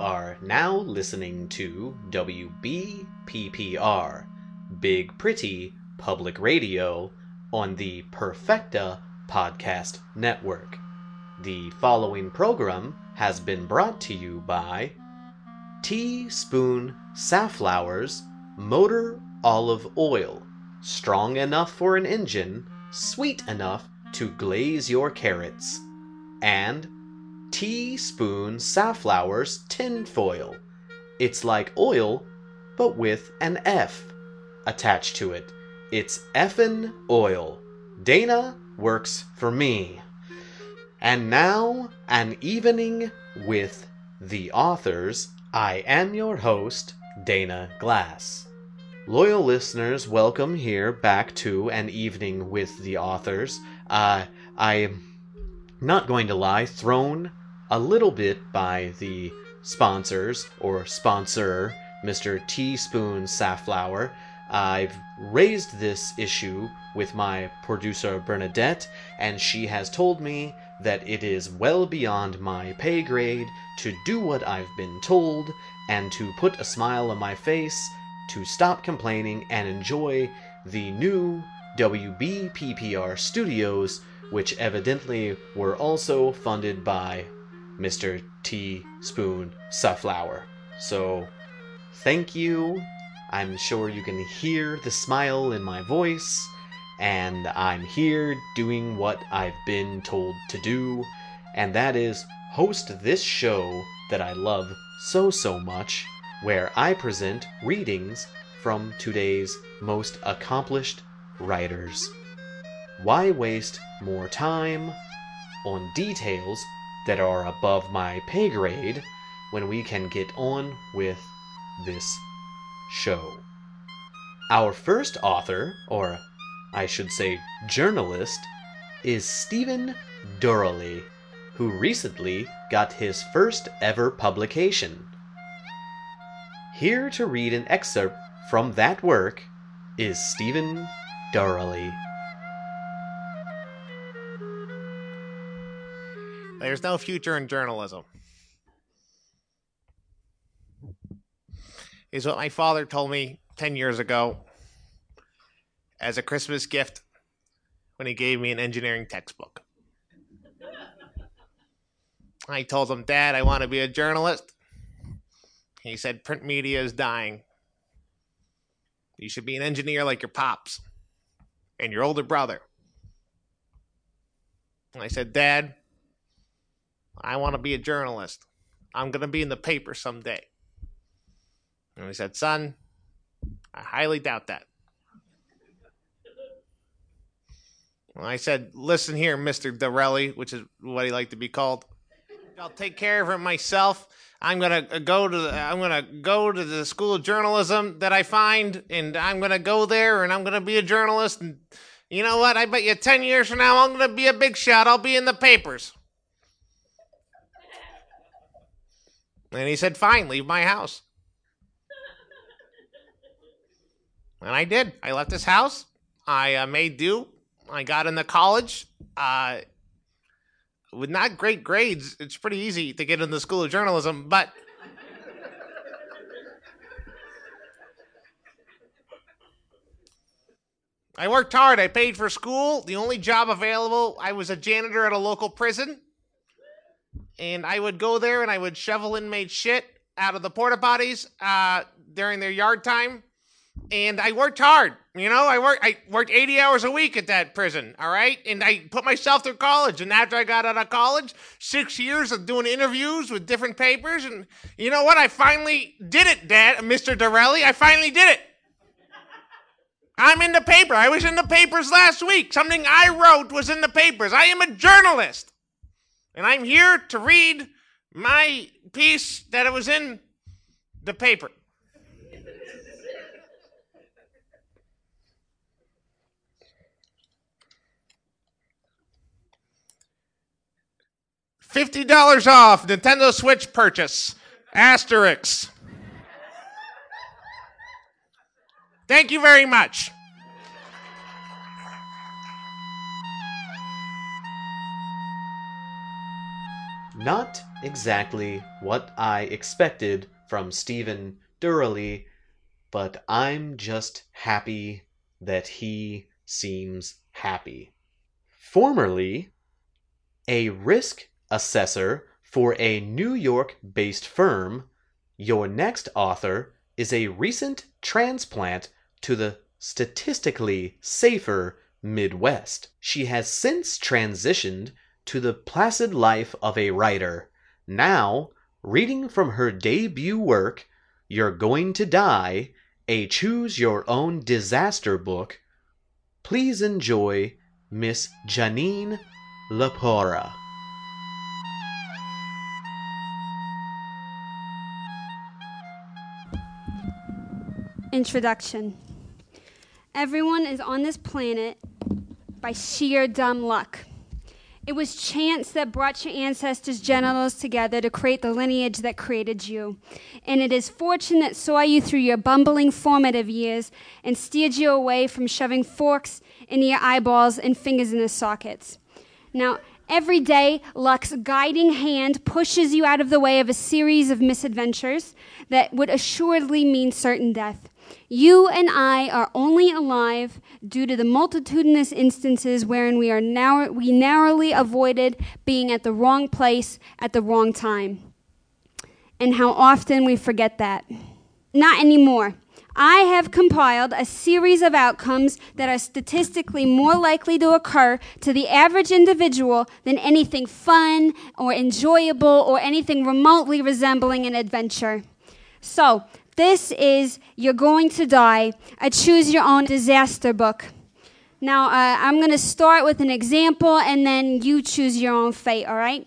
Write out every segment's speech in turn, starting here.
are now listening to WBPPR, Big Pretty Public Radio, on the Perfecta Podcast Network. The following program has been brought to you by Teaspoon Safflower's Motor Olive Oil. Strong enough for an engine, sweet enough to glaze your carrots. And Teaspoon Safflower's Tinfoil. It's like oil, but with an F attached to it. It's effin' oil. Dana works for me. And now, an evening with the authors. I am your host, Dana Glass. Loyal listeners, welcome here back to An Evening with the Authors. I'm not going to lie, thrown a little bit by the sponsors, or sponsor, Mr. Teaspoon Safflower. I've raised this issue with my producer Bernadette, and she has told me that it is well beyond my pay grade to do what I've been told, and to put a smile on my face, to stop complaining and enjoy the new WBPPR studios, which evidently were also funded by Mr. Teaspoon Safflower. So, thank you. I'm sure you can hear the smile in my voice, and I'm here doing what I've been told to do, and that is host this show that I love so much, where I present readings from today's most accomplished writers. Why waste more time on details that are above my pay grade when we can get on with this show? Our first author, or I should say journalist, is Stephen Durley, who recently got his first ever publication. Here to read an excerpt from that work is Stephen Durley. There's no future in journalism, is what my father told me 10 years ago as a Christmas gift when he gave me an engineering textbook. I told him, Dad, I want to be a journalist. He said, print media is dying. You should be an engineer like your pops and your older brother. And I said, Dad, I want to be a journalist. I'm going to be in the paper someday. And he said, son, I highly doubt that. Well, I said, listen here, Mr. Durley, which is what he liked to be called. I'll take care of it myself. I'm gonna go to the school of journalism that I find, and I'm gonna go there, and I'm gonna be a journalist. And you know what? I bet you 10 years from now, I'm gonna be a big shot. I'll be in the papers. And he said, fine, leave my house. And I did. I left his house. I made do. I got into college. With not great grades, it's pretty easy to get into the school of journalism, but I worked hard. I paid for school. The only job available, I was a janitor at a local prison. And I would go there and I would shovel inmate shit out of the porta potties during their yard time. And I worked hard. You know, I worked 80 hours a week at that prison, all right? And I put myself through college. And after I got out of college, 6 years of doing interviews with different papers. And you know what? I finally did it, Dad, Mr. Durley. I finally did it. I'm in the paper. I was in the papers last week. Something I wrote was in the papers. I am a journalist. And I'm here to read my piece that it was in the paper. $50 off Nintendo Switch purchase. Asterix. Thank you very much. Not exactly what I expected from Stephen Durley, but I'm just happy that he seems happy. Formerly a risk assessor for a New York-based firm, your next author is a recent transplant to the statistically safer Midwest. She has since transitioned to the placid life of a writer, now reading from her debut work, You're Going to Die, a choose-your-own disaster book. Please enjoy Miss Janine Lepora. Introduction. Everyone is on this planet by sheer dumb luck. It was chance that brought your ancestors' genitals together to create the lineage that created you. And it is fortune that saw you through your bumbling formative years and steered you away from shoving forks into your eyeballs and fingers in the sockets. Now, every day, luck's guiding hand pushes you out of the way of a series of misadventures that would assuredly mean certain death. You and I are only alive due to the multitudinous instances wherein we narrowly avoided being at the wrong place at the wrong time. And how often we forget that. Not anymore. I have compiled a series of outcomes that are statistically more likely to occur to the average individual than anything fun or enjoyable or anything remotely resembling an adventure. So, this is You're Going to Die, a choose-your-own disaster book. Now, I'm going to start with an example, and then you choose your own fate, all right?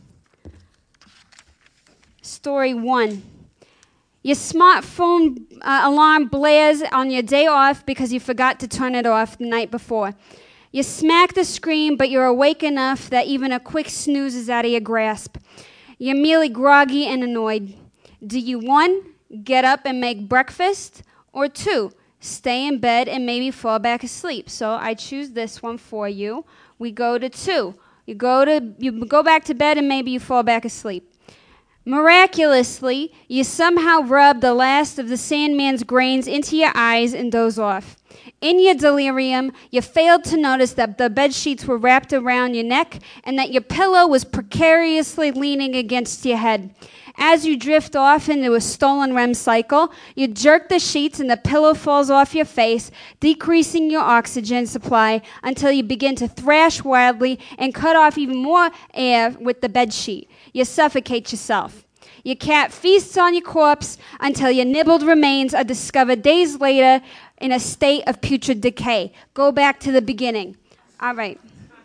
Story 1. Your smartphone alarm blares on your day off because you forgot to turn it off the night before. You smack the screen, but you're awake enough that even a quick snooze is out of your grasp. You're merely groggy and annoyed. Do you, 1, get up and make breakfast, or 2, stay in bed and maybe fall back asleep? So I choose this one for you. We go to 2. You go back to bed and maybe you fall back asleep. Miraculously, you somehow rub the last of the Sandman's grains into your eyes and doze off. In your delirium, you failed to notice that the bed sheets were wrapped around your neck and that your pillow was precariously leaning against your head. As you drift off into a stolen REM cycle, you jerk the sheets and the pillow falls off your face, decreasing your oxygen supply until you begin to thrash wildly and cut off even more air with the bed sheet. You suffocate yourself. Your cat feasts on your corpse until your nibbled remains are discovered days later in a state of putrid decay. Go back to the beginning. All right.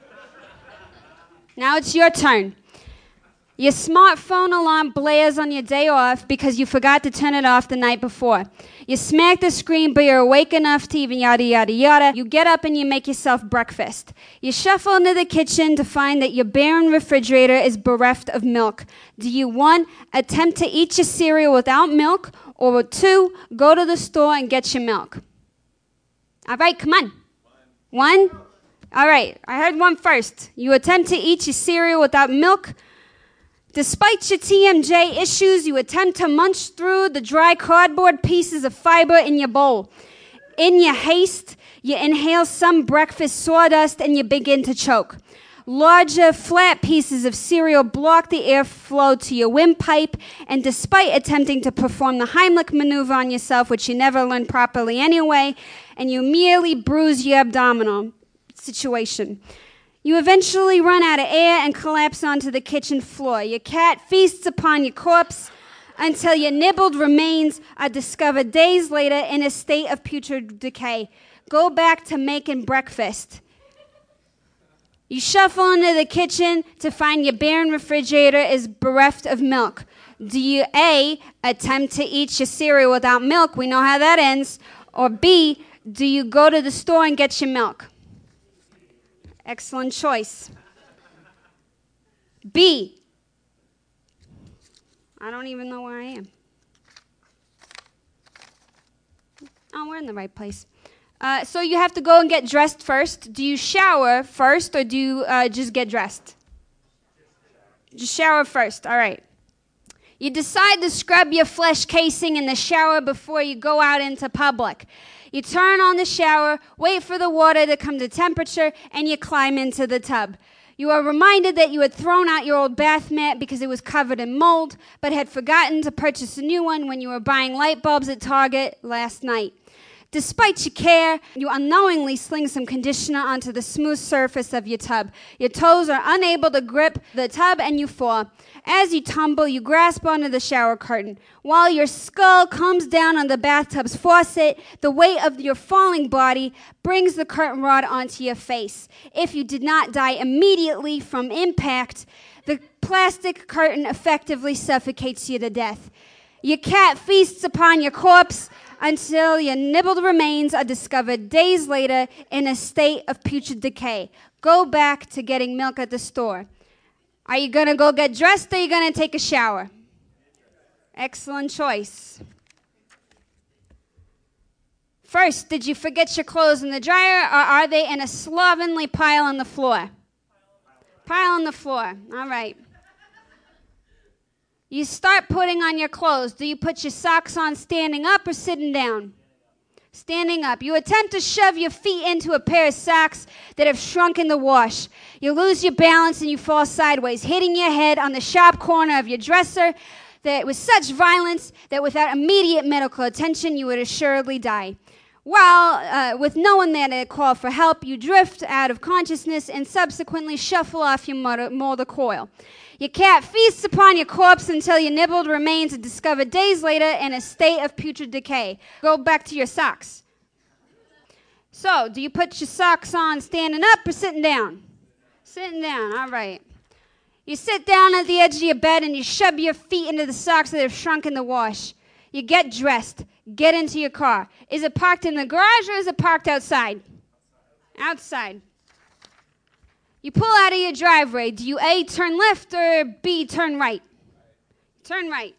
Now it's your turn. Your smartphone alarm blares on your day off because you forgot to turn it off the night before. You smack the screen, but you're awake enough to even yada, yada, yada. You get up and you make yourself breakfast. You shuffle into the kitchen to find that your barren refrigerator is bereft of milk. Do you, 1, attempt to eat your cereal without milk, or 2, go to the store and get your milk? All right, come on. 1? All right, I heard 1 first. You attempt to eat your cereal without milk. Despite your TMJ issues, you attempt to munch through the dry cardboard pieces of fiber in your bowl. In your haste, you inhale some breakfast sawdust and you begin to choke. Larger, flat pieces of cereal block the airflow to your windpipe, and despite attempting to perform the Heimlich maneuver on yourself, which you never learned properly anyway, and you merely bruise your abdominal situation. You eventually run out of air and collapse onto the kitchen floor. Your cat feasts upon your corpse until your nibbled remains are discovered days later in a state of putrid decay. Go back to making breakfast. You shuffle into the kitchen to find your barren refrigerator is bereft of milk. Do you A, attempt to eat your cereal without milk? We know how that ends. Or B, do you go to the store and get your milk? Excellent choice. B. I don't even know where I am. Oh, we're in the right place. So you have to go and get dressed first. Do you shower first, or do you just get dressed? Just shower first. All right. You decide to scrub your flesh casing in the shower before you go out into public. You turn on the shower, wait for the water to come to temperature, and you climb into the tub. You are reminded that you had thrown out your old bath mat because it was covered in mold, but had forgotten to purchase a new one when you were buying light bulbs at Target last night. Despite your care, you unknowingly sling some conditioner onto the smooth surface of your tub. Your toes are unable to grip the tub and you fall. As you tumble, you grasp onto the shower curtain. While your skull comes down on the bathtub's faucet, the weight of your falling body brings the curtain rod onto your face. If you did not die immediately from impact, the plastic curtain effectively suffocates you to death. Your cat feasts upon your corpse until your nibbled remains are discovered days later in a state of putrid decay. Go back to getting milk at the store. Are you going to go get dressed or are you going to take a shower? Excellent choice. First, did you forget your clothes in the dryer or are they in a slovenly pile on the floor? Pile on the floor. All right. You start putting on your clothes. Do you put your socks on standing up or sitting down? Standing up. You attempt to shove your feet into a pair of socks that have shrunk in the wash. You lose your balance and you fall sideways, hitting your head on the sharp corner of your dresser that with such violence that without immediate medical attention you would assuredly die. While with no one there to call for help, you drift out of consciousness and subsequently shuffle off your motor coil. Your cat feasts upon your corpse until your nibbled remains are discovered days later in a state of putrid decay. Go back to your socks. So, do you put your socks on standing up or sitting down? Sitting down, all right. You sit down at the edge of your bed and you shove your feet into the socks that have shrunk in the wash. You get dressed, get into your car. Is it parked in the garage or is it parked outside? Outside. You pull out of your driveway. Do you A, turn left or B, turn right? Turn right.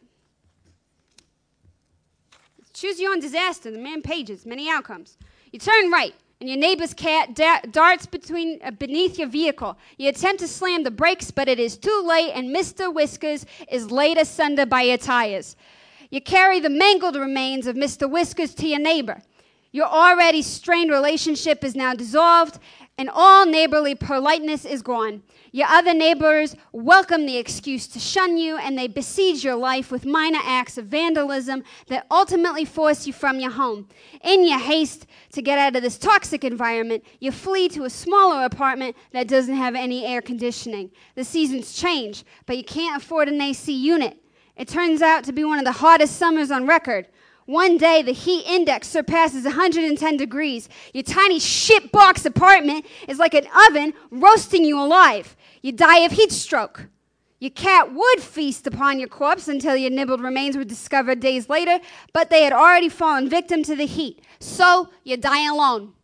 Choose your own disaster. The man pages, many outcomes. You turn right, and your neighbor's cat darts beneath your vehicle. You attempt to slam the brakes, but it is too late, and Mr. Whiskers is laid asunder by your tires. You carry the mangled remains of Mr. Whiskers to your neighbor. Your already strained relationship is now dissolved, and all neighborly politeness is gone. Your other neighbors welcome the excuse to shun you, and they besiege your life with minor acts of vandalism that ultimately force you from your home. In your haste to get out of this toxic environment, you flee to a smaller apartment that doesn't have any air conditioning. The seasons change, but you can't afford an AC unit. It turns out to be one of the hottest summers on record. One day, the heat index surpasses 110 degrees. Your tiny shitbox apartment is like an oven roasting you alive. You die of heat stroke. Your cat would feast upon your corpse until your nibbled remains were discovered days later, but they had already fallen victim to the heat. So, you die alone.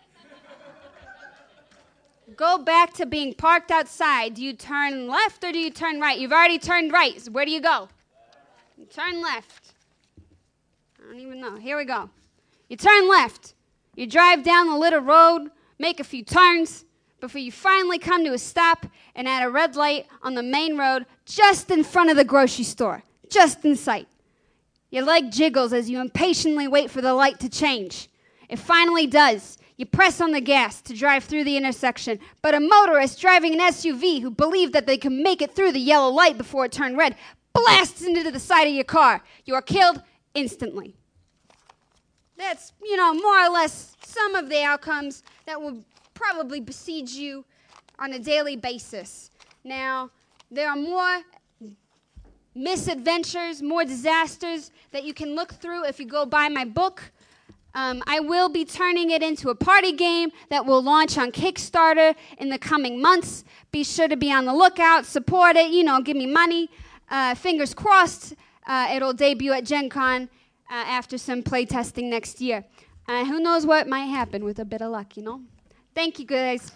Go back to being parked outside. Do you turn left or do you turn right? You've already turned right, so where do you go? You turn left. I don't even know. Here we go. You turn left. You drive down the little road, make a few turns, before you finally come to a stop and at a red light on the main road just in front of the grocery store, just in sight. Your leg jiggles as you impatiently wait for the light to change. It finally does. You press on the gas to drive through the intersection, but a motorist driving an SUV who believed that they could make it through the yellow light before it turned red blasts into the side of your car. You are killed instantly. That's, more or less some of the outcomes that will probably besiege you on a daily basis. Now, there are more misadventures, more disasters that you can look through if you go buy my book. I will be turning it into a party game that will launch on Kickstarter in the coming months. Be sure to be on the lookout, support it, give me money. Fingers crossed, it'll debut at Gen Con after some play testing next year. Who knows what might happen with a bit of luck, Thank you, guys.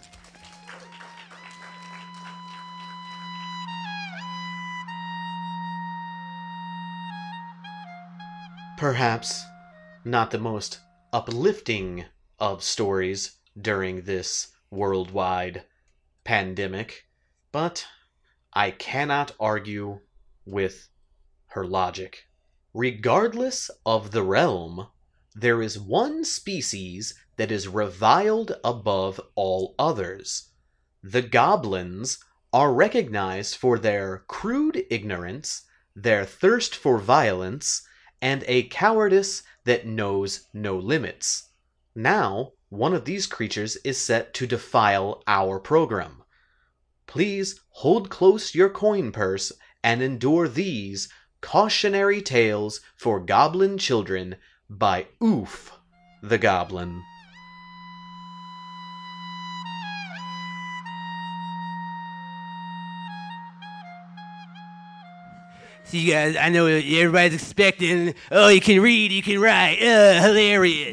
Perhaps not the most uplifting of stories during this worldwide pandemic, but I cannot argue with her logic. Regardless of the realm, there is one species that is reviled above all others. The goblins are recognized for their crude ignorance, their thirst for violence, and a cowardice that knows no limits. Now, one of these creatures is set to defile our program. Please hold close your coin purse and endure these Cautionary Tales for Goblin Children by Oof the Goblin. So you guys, I know everybody's expecting, oh, you can read, you can write, hilarious.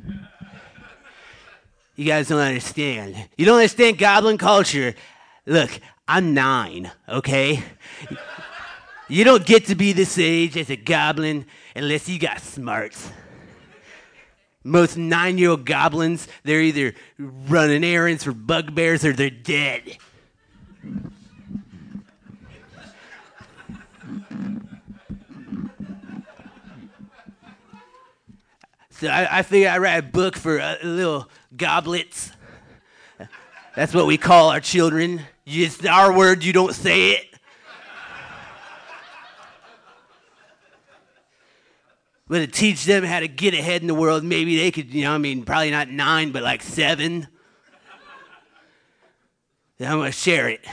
You guys don't understand. You don't understand goblin culture. Look, I'm 9, okay? You don't get to be this age as a goblin unless you got smarts. Most 9-year-old goblins, they're either running errands for bugbears or they're dead. So I figure I'd write a book for little goblets. That's what we call our children. It's our word, you don't say it. But to teach them how to get ahead in the world, maybe they could, probably not 9, but like 7. Then I'm going to share it.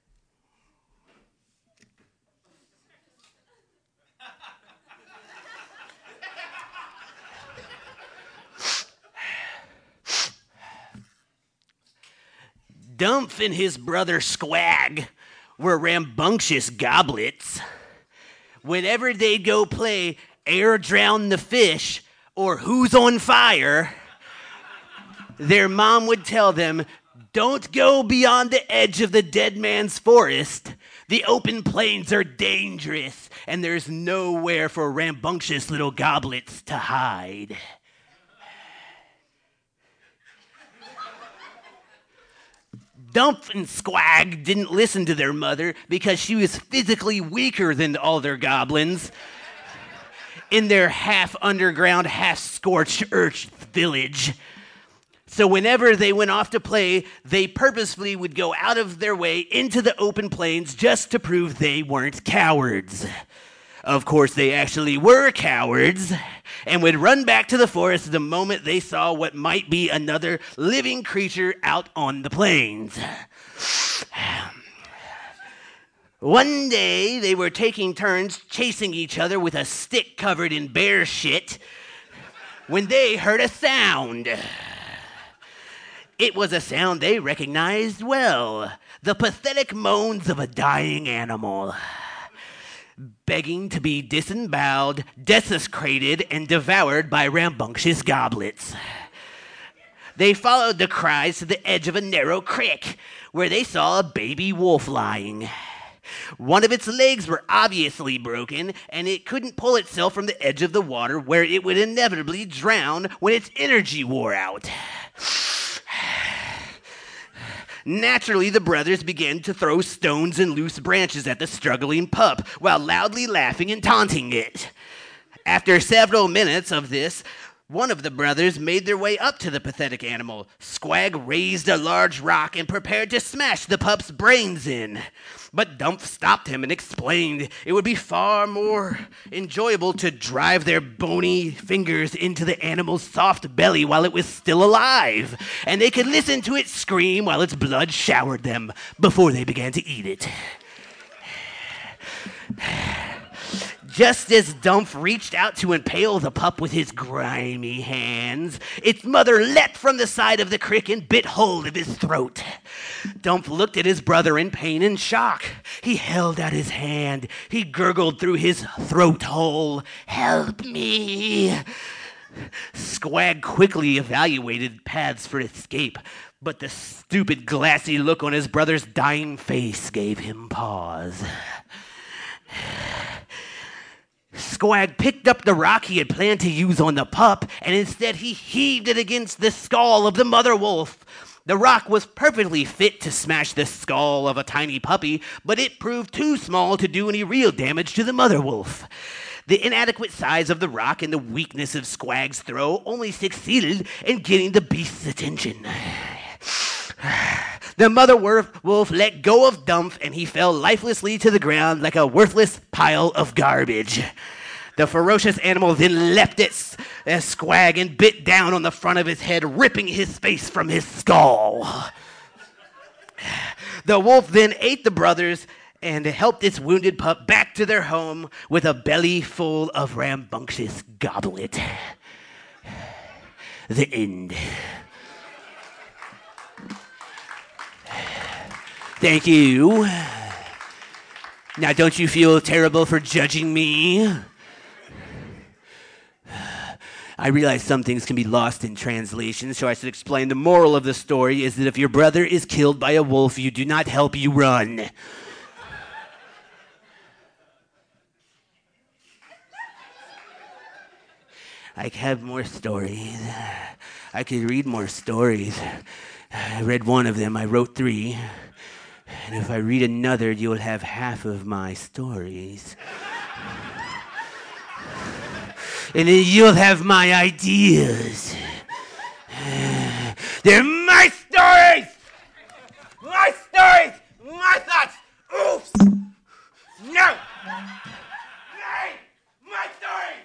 Dumph and his brother Squag were rambunctious goblets. Whenever they'd go play Air Drown the Fish or Who's on Fire, their mom would tell them, don't go beyond the edge of the dead man's forest. The open plains are dangerous, and there's nowhere for rambunctious little goblets to hide. Dumph and Squag didn't listen to their mother because she was physically weaker than all their goblins in their half-underground, half-scorched earth village. So whenever they went off to play, they purposefully would go out of their way into the open plains just to prove they weren't cowards. Of course, they actually were cowards and would run back to the forest the moment they saw what might be another living creature out on the plains. One day, they were taking turns chasing each other with a stick covered in bear shit when they heard a sound. It was a sound they recognized well, the pathetic moans of a dying animal, begging to be disemboweled, desecrated, and devoured by rambunctious goblets. They followed the cries to the edge of a narrow creek, where they saw a baby wolf lying. One of its legs were obviously broken, and it couldn't pull itself from the edge of the water, where it would inevitably drown when its energy wore out. Naturally, the brothers began to throw stones and loose branches at the struggling pup while loudly laughing and taunting it. After several minutes of this, one of the brothers made their way up to the pathetic animal. Squag raised a large rock and prepared to smash the pup's brains in. But Dumph stopped him and explained it would be far more enjoyable to drive their bony fingers into the animal's soft belly while it was still alive, and they could listen to it scream while its blood showered them before they began to eat it. Just as Dumph reached out to impale the pup with his grimy hands, its mother leapt from the side of the creek and bit hold of his throat. Dumph looked at his brother in pain and shock. He held out his hand. He gurgled through his throat hole, "Help me!" Squag quickly evaluated paths for escape, but the stupid, glassy look on his brother's dying face gave him pause. Squag picked up the rock he had planned to use on the pup, and instead he heaved it against the skull of the mother wolf. The rock was perfectly fit to smash the skull of a tiny puppy, but it proved too small to do any real damage to the mother wolf. The inadequate size of the rock and the weakness of Squag's throw only succeeded in getting the beast's attention. The mother wolf let go of Dumph, and he fell lifelessly to the ground like a worthless pile of garbage. The ferocious animal then leapt at Squag and bit down on the front of his head, ripping his face from his skull. The wolf then ate the brothers and helped its wounded pup back to their home with a belly full of rambunctious goblet. The end. Thank you. Now, don't you feel terrible for judging me? I realize some things can be lost in translation, so I should explain the moral of the story is that if your brother is killed by a wolf, you do not help, you run. I have more stories. I could read more stories. I read one of them. I wrote 3. And if I read another, you'll have half of my stories. And then you'll have my ideas. They're my stories! My stories! My thoughts! Oops! No! Hey! My stories!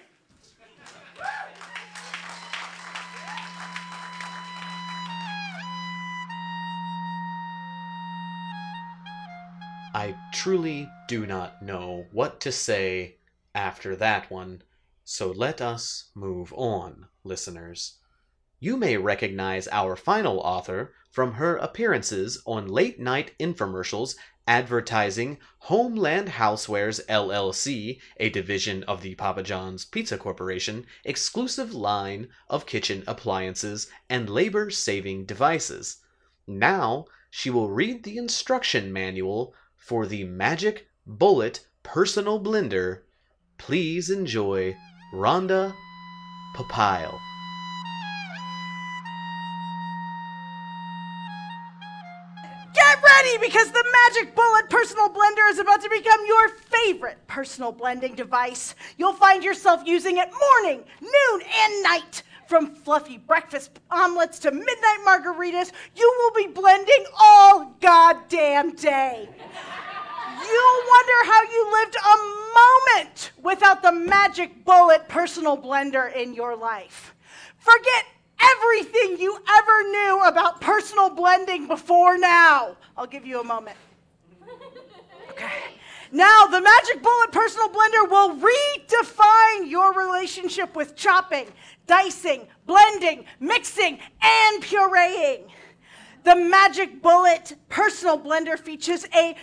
I truly do not know what to say after that one, so let us move on, listeners. You may recognize our final author from her appearances on late-night infomercials advertising Homeland Housewares LLC, a division of the Papa John's Pizza Corporation, exclusive line of kitchen appliances and labor-saving devices. Now, she will read the instruction manual for the Magic Bullet Personal Blender. Please enjoy Rhonda Popile. Get ready, because the Magic Bullet Personal Blender is about to become your favorite personal blending device. You'll find yourself using it morning, noon, and night. From fluffy breakfast omelets to midnight margaritas, you will be blending all goddamn day. You'll wonder how you lived a moment without the Magic Bullet Personal Blender in your life. Forget everything you ever knew about personal blending before now. I'll give you a moment. Okay. Now, the Magic Bullet Personal Blender will redefine your relationship with chopping, dicing, blending, mixing, and pureeing. The Magic Bullet Personal Blender features a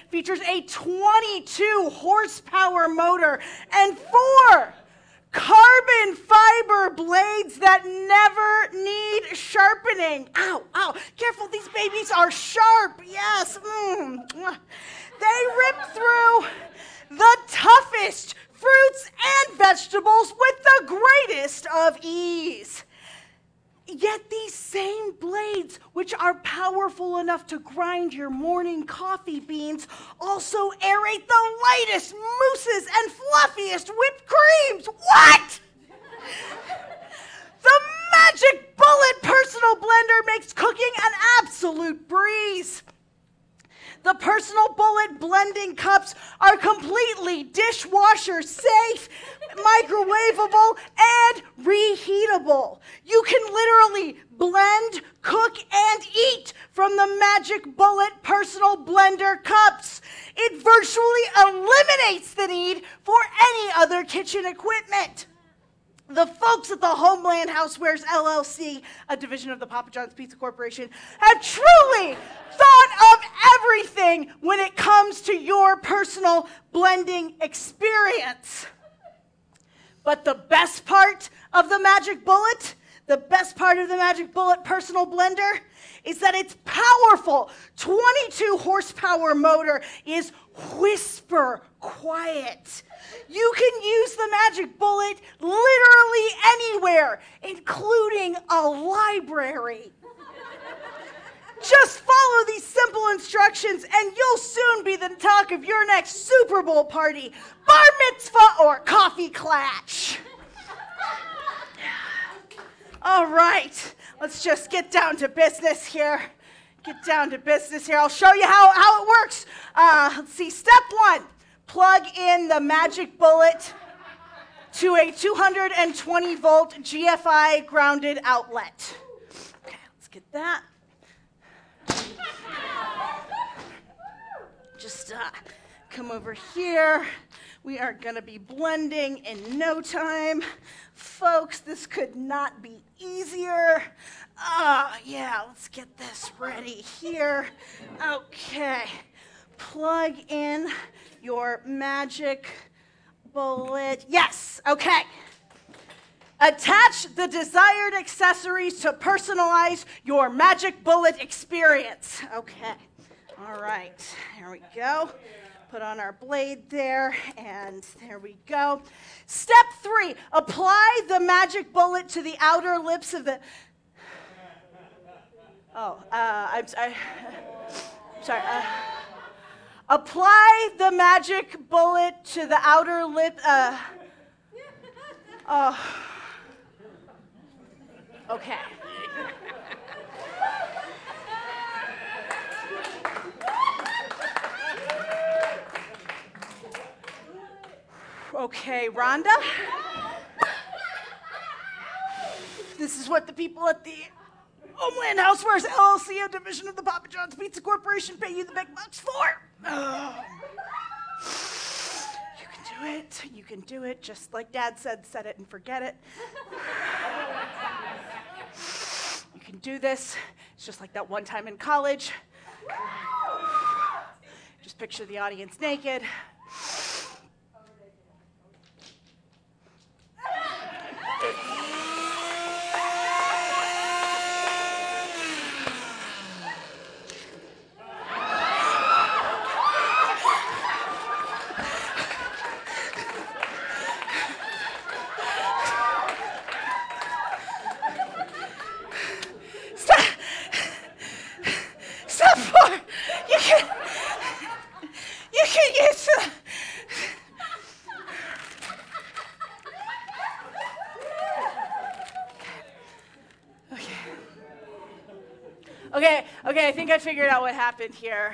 22 horsepower motor and 4 carbon fiber blades that never need sharpening. Ow, ow, careful, these babies are sharp, yes. They rip through the toughest fruits and vegetables with the greatest of ease. Yet these same blades, which are powerful enough to grind your morning coffee beans, also aerate the lightest mousses and fluffiest whipped creams. What? The Magic Bullet Personal Blender makes cooking an absolute breeze. The Personal Bullet blending cups are completely dishwasher safe, microwavable, and reheatable. You can literally blend, cook, and eat from the Magic Bullet Personal Blender cups. It virtually eliminates the need for any other kitchen equipment. The folks at the Homeland Housewares LLC, a division of the Papa John's Pizza Corporation, have truly thought of everything when it comes to your personal blending experience. But the best part of the Magic Bullet, the best part of the Magic Bullet Personal Blender is that its powerful 22 horsepower motor is whisper quiet. You can use the Magic Bullet literally anywhere, including a library. Just follow these simple instructions and you'll soon be the talk of your next Super Bowl party, bar mitzvah, or coffee klatch. All right, let's just get down to business here. I'll show you how it works. Let's see, step 1, plug in the magic bullet to a 220 volt GFI grounded outlet. Okay, let's get that. Just come over here. We are going to be blending in no time. Folks, this could not be easier. Yeah, let's get this ready here. Okay, plug in your magic bullet. Yes, okay. Attach the desired accessories to personalize your magic bullet experience. Okay, all right, here we go. Put on our blade there, and there we go. Step 3, apply the magic bullet to the outer lips of the... I'm sorry. Apply the magic bullet to the outer lip... Okay. Okay, Rhonda. This is what the people at the Homeland Housewares LLC, a division of the Papa John's Pizza Corporation, pay you the big bucks for. You can do it, just like Dad said, set it and forget it. You can do this. It's just like that one time in college. Just picture the audience naked. Okay, I think I figured out what happened here.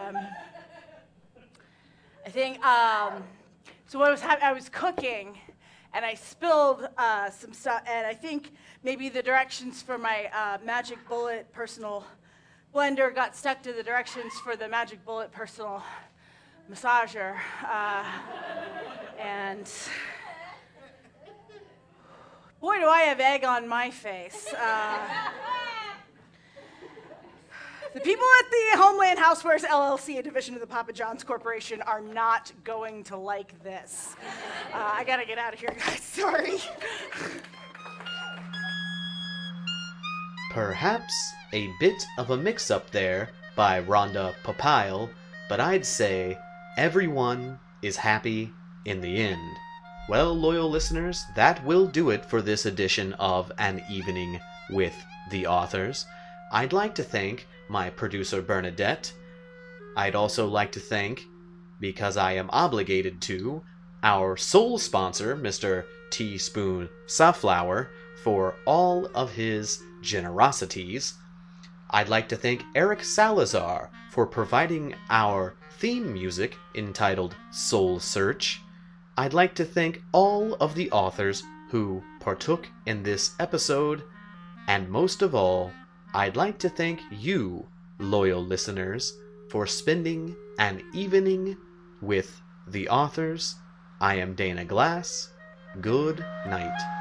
So what was happening, I was cooking, and I spilled some stuff, and I think maybe the directions for my Magic Bullet personal blender got stuck to the directions for the Magic Bullet personal massager. And boy, do I have egg on my face. The people at the Homeland Housewares LLC, a division of the Papa John's Corporation, are not going to like this. I gotta get out of here, guys. Sorry. Perhaps a bit of a mix-up there by Rhonda Papile, but I'd say everyone is happy in the end. Well, loyal listeners, that will do it for this edition of An Evening with the Authors. I'd like to thank my producer Bernadette. I'd also like to thank, because I am obligated to, our sole sponsor, Mr. Teaspoon Safflower, for all of his generosities. I'd like to thank Eric Salazar for providing our theme music entitled Soul Search. I'd like to thank all of the authors who partook in this episode, and most of all, I'd like to thank you, loyal listeners, for spending an evening with the authors. I am Dana Glass. Good night.